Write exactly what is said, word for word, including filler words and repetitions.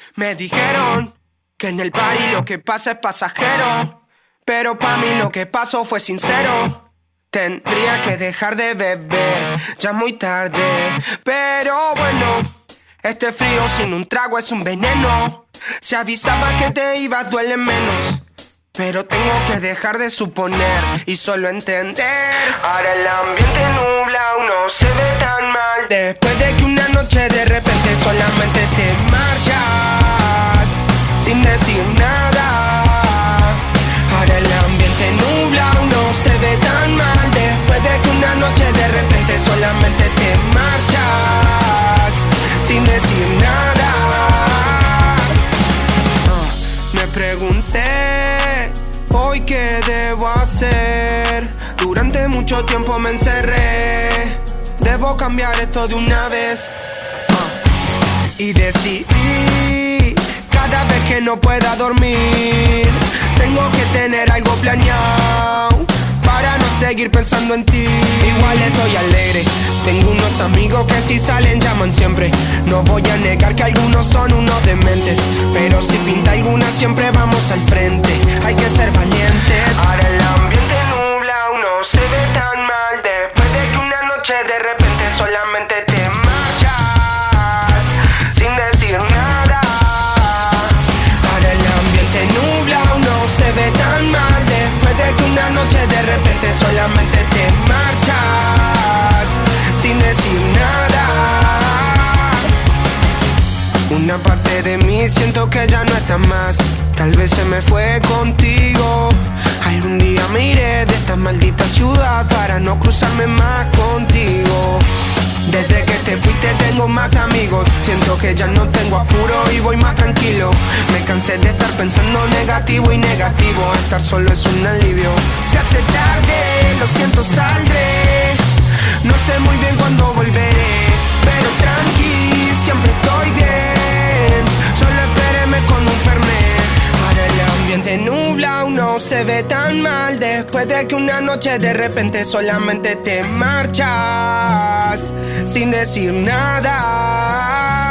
Me dijeron que en el party lo que pasa es pasajero, pero pa' mí lo que pasó fue sincero. Tendría que dejar de beber, ya muy tarde. Pero bueno, este frío sin un trago es un veneno. Si avisaba que te ibas duele menos, pero tengo que dejar de suponer y solo entender. Ahora el ambiente nublado no se ve tan mal, después de que una noche de repente solamente te marchas sin decir nada. Ahora el ambiente nublado no se ve tan mal, después de que una noche de repente solamente te marchas sin decir nada. uh, Me pregunté hoy qué debo hacer. Durante mucho tiempo me encerré. Debo cambiar esto de una vez. uh, Y decidí, cada vez que no pueda dormir, tengo que tener algo planeado para no seguir pensando en ti. Igual estoy alegre, tengo unos amigos que si salen llaman siempre. No voy a negar que algunos son unos dementes, pero si pinta alguna siempre vamos al frente. Hay que ser valientes. Ahora el ambiente nublado no se ve tan mal, después de que una noche de repente solamente te marchas sin decir nada. Ahora el ambiente nublado no se ve tan mal, después de que una noche de repente solamente te marchas sin decir nada. Una parte de mí siento que ya no está más, tal vez se me fue contigo. Algún día me iré de esta maldita ciudad para no cruzarme más contigo. Desde que te fuiste tengo más amigos, siento que ya no tengo apuro y voy más tranquilo. Me cansé de estar pensando negativo y negativo, estar solo es un alivio. Se hace tarde, lo siento, saldré. No sé muy bien cuándo volveré, pero tranqui, siempre estoy bien. Solo espéreme con un fernet. Ahora el ambiente nublado no se ve tan mal, después de que una noche de repente solamente te marchas sin decir nada.